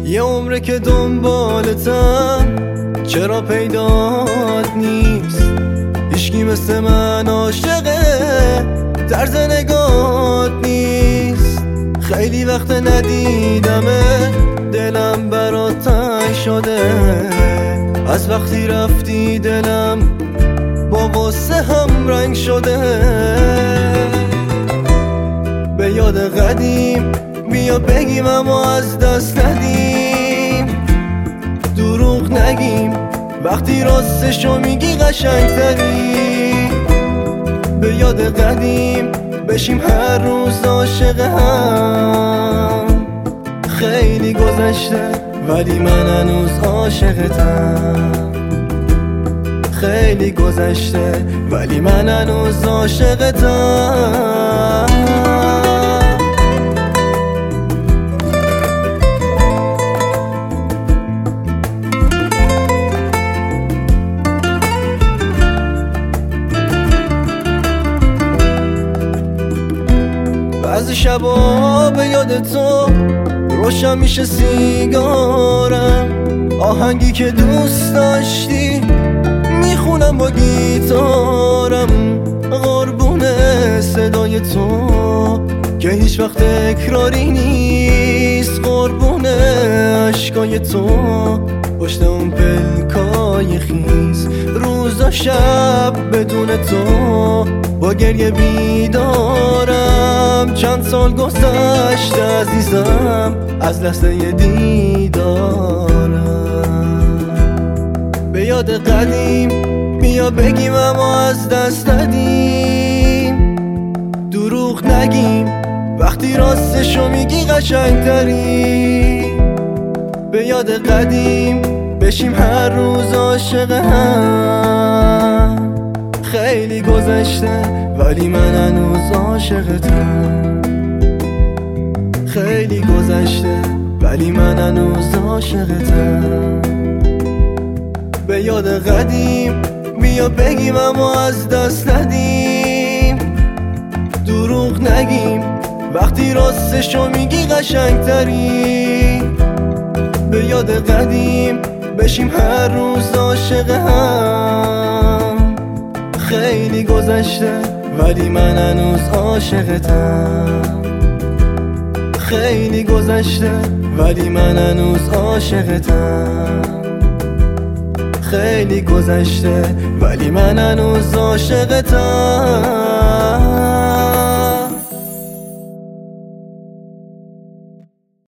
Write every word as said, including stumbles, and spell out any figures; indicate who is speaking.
Speaker 1: یه عمره که دنبالتم، چرا پیدات نیست؟ هیچکی مثل من عاشقه طرز نگات نیست. خیلی وقت ندیدمه، دلم برات تنگ شده. از وقتی رفتی دلم با غصه هم رنگ شده. به یاد قدیم بیا بگیم اما از دست ندیم. دروغ نگیم وقتی راستشو میگی قشنگتری. به یاد قدیم بشیم هر روز عاشق هم. خیلی گذشته ولی من هنوز عاشقتم. خیلی گذشته ولی من هنوز عاشقتم. بعضی شبا به یاد تو روشن میشه سیگارم. آهنگی که دوست داشتی میخونم با گیتارم. قربون صدای تو که هیچ وقت تکراری نیست. قربون عشقای تو پشت اون پلکای خیز. روزا شب بدون تو با گریه بیدارم. چند سال گذشته عزیزم از لحظه دیدارم. به یاد قدیم بیا بگیم اما از دست ندیم. دروغ نگیم وقتی راستشو میگی قشنگتری. به یاد قدیم بشیم هر روز عاشق هم. خیلی گذشته ولی من هنوز عاشقتم. خیلی گذشته ولی من هنوز عاشقتم. به یاد قدیم بیا بگیم اما از دست ندیم. دروغ نگیم وقتی راستشو میگی قشنگتری. به یاد قدیم بشیم هر روز عاشق هم. خیلی گذشته ولی من هنوز عاشقتم. خیلی گذشته ولی من هنوز عاشقتم. خیلی گذشته ولی من هنوز عاشقتم.